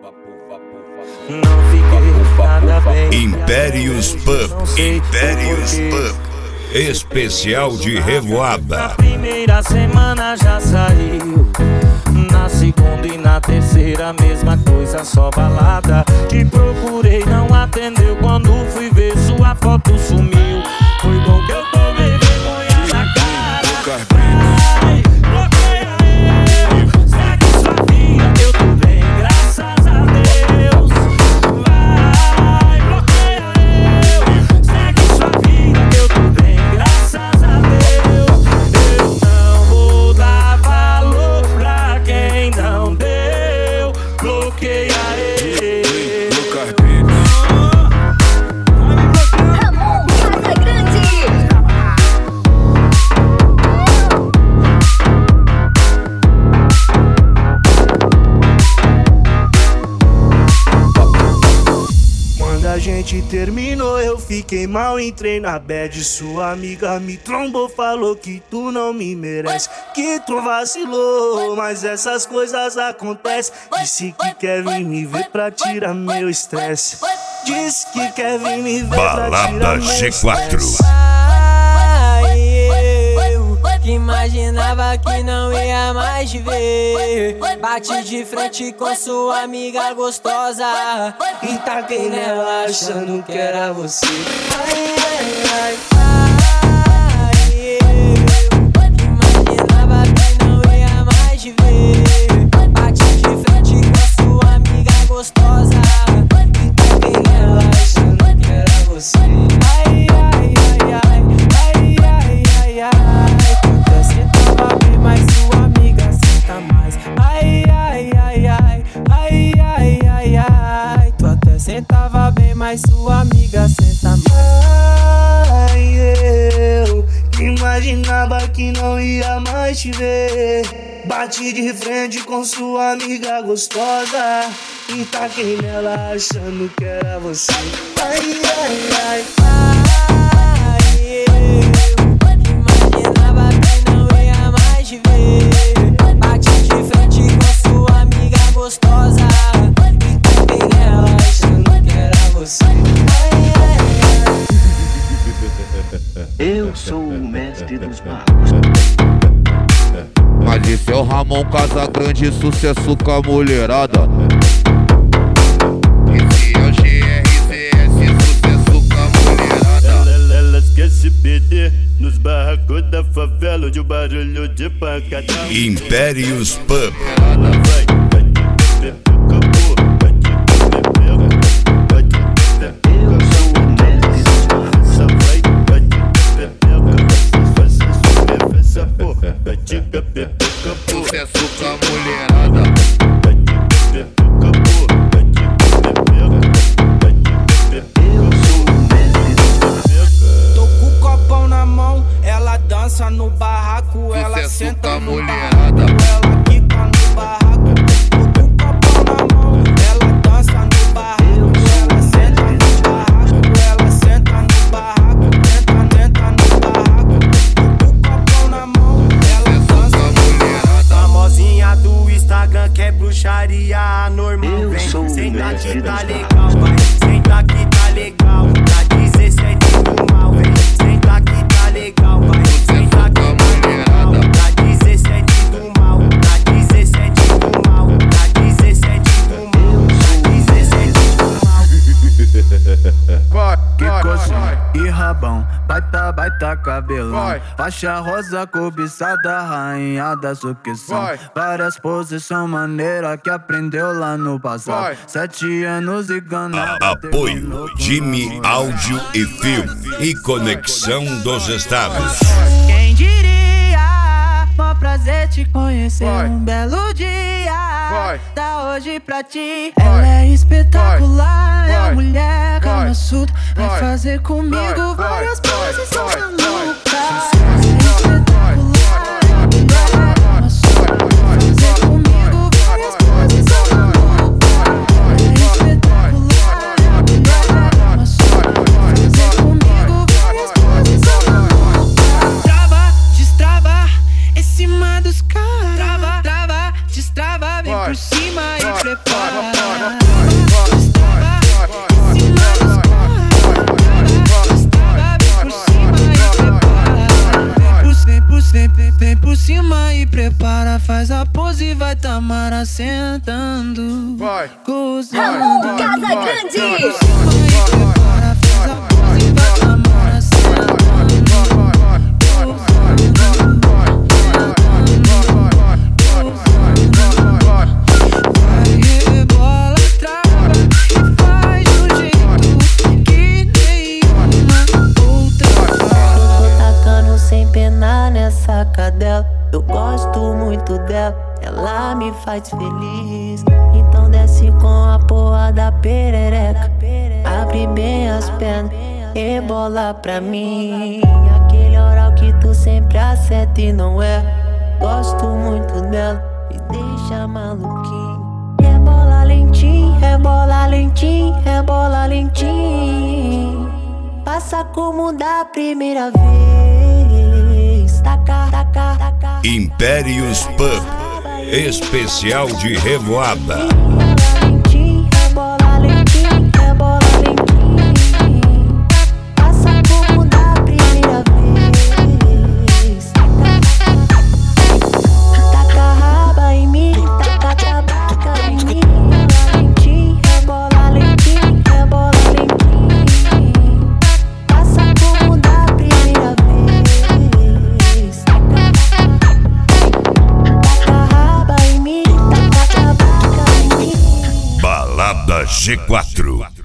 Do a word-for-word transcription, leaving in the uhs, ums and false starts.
Não fiquei nada bem. Impérios Pub, Impérios Pub, especial de revoada. Na primeira semana já saiu, na segunda e na terceira mesma coisa, só balada. Te procurei, não atendeu, quando fui ver sua foto sumiu. Foi bom que eu tomei vergonha na cara. Vai, bloqueia eu, segue sua vida, eu tô bem, graças a Deus. Vai, bloqueia eu, segue sua vida, eu tô bem, graças a Deus. Eu não vou dar valor pra quem não deu. Bloqueia ele. A gente terminou, eu fiquei mal, entrei na bad. Sua amiga me trombou, falou que tu não me merece, que tu vacilou, mas essas coisas acontecem. Disse que quer vir me ver pra tirar meu estresse. Disse que quer vir me ver pra tirar meu Balada G quatro. Que imaginava que não ia mais te ver. Bati de frente com sua amiga gostosa e taquei nela achando que era você. Ai, ai, ai. Que imaginava que não ia mais te ver. Bati de frente com sua amiga gostosa e taquei nela achando que era você. Ai, ai, ai, ai, ai, ai, ai, ai. Sentava bem, mas sua amiga senta mais. Ai, ai, ai, ai, ai, ai, ai, ai. Tu até sentava bem, mas sua amiga senta mais. Ai, eu que imaginava que não ia mais te ver. Bati de frente com sua amiga gostosa e taquei nela achando que era você. Ai, ai, ai. Bati de frente com sua amiga gostosa e taquei nela achando que era você. Ai, ai, ai. Eu sou o mestre dos magos. Mas esse é o Ramon Casagrande, sucesso com a mulherada. Esse é o G R C S, sucesso com a mulherada. Elas querem se perder nos barracos da favela, onde o barulho de pancadão. Impérios Pub. Sucesso com a mulherada. Tô com o copão na mão, ela dança no barraco, ela senta no barraco, ela quica no barraco. Tô com o copão na mão, ela dança no barraco, ela senta no barraco, ela senta no barraco, tenta, tenta no barraco. Tô com o copão na mão, ela dança no barraco. Famosinha do Instagram que é bruxaria anormal. Vem, senta que tá legal, vai, senta que tá legal. Tá dezessete do mal, vem, senta que tá legal, vai, senta que tá legal. Tá dezessete do mal, tá dezessete do mal, tá dezessete do mal, tá dezessete do mal. Vai, Que vai, coisa vai. e rabão, baita, baita cabelão. Faixa rosa, cobiçada, rainha da sucção. Vai. Várias posições maneiras que aprendeu lá no passado. Vai. Sete anos e ganhada. Apoio Jimmy Áudio e Filme e Conexão dos Estados. Quem diria, mó prazer te conhecer. Vai. Um belo dia, Vai. da hoje pra ti. Vai. Ela é espetacular, é Vai. a mulher Vai. calma surda. Vai Vai. fazer comigo Vai. várias Vai. posições Vai. malucas. Vai. Ela é espetacular, é a mulher calma surda. Vai fazer comigo várias posições malucas. Ela é espetacular, é a mulher calma surda. Vai fazer comigo várias posições malucas. Trava, destrava, em cima dos caras. Trava, trava, destrava, vem Vai. por cima e Vai. prepara. faz a pose e vai Tamara sentando. Vai. Gozando. Casa Grande. Prepara, faz a pose e vai Tamara sentando. Nessa cadela, eu gosto muito dela, ela me faz feliz. Então desce com a porra da perereca, abre bem as pernas e bola pra mim. Aquele oral que tu sempre acerta e não é. Gosto muito dela, me deixa maluquinho. Rebola lentinho, rebola lentinho, rebola lentinho. Passa como da primeira vez. Taca, taca, taca. Impérios Pub, especial de revoada. Rebola lentinho, rebola lentinho. Passa como da primeira vez. Taca a raba em mim, taca tabaca em mim. Lentinho, rebola lentinho, rebola lentinho. Passa como da primeira vez. Taca a raba em mim, taca tabaca em mim. Balada G quatro.